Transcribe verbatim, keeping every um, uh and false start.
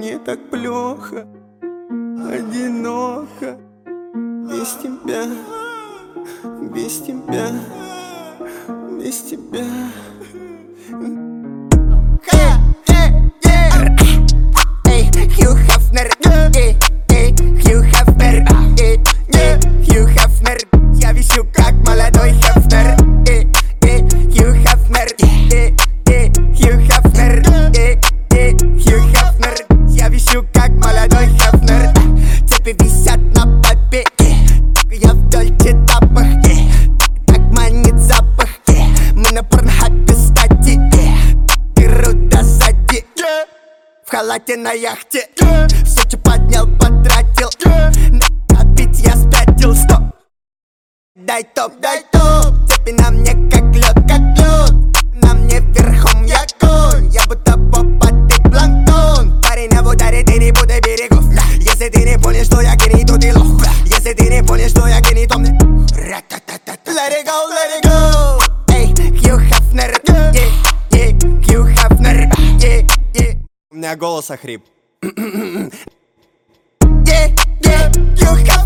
Мне так плохо, одиноко, без тебя, без тебя, без тебя. Хью Хафнер, Хью Хафнер, Хью Хафнер. Я висю как молодой Хафнер. Хью Хафнер, Хью Хафнер, Хью Хафнер. Я висю как молодой Хафнер. Цепи висят на попе, я в дольче тапах. Так манит запах. Мы на порнхабе стати. Ты руда сзади. В халате на яхте. Все, что поднял, потратил. На бит я спятил. Стоп. Дай топ, дай топ. Цепи на мне как лед, как лед. На мне верхом я конь. Я будто попа, ты планктон. Парень в ударе, ты не буду берегов. Если ты не понял, что я гений, то ты лох. Если ты не понял, что я гений, то мне let it go, let it go. Эй, Хью Хафнер, yeah, yeah, Хью Хафнер, yeah, yeah. У меня голос охрип. Yeah, yeah, Хью Хафнер.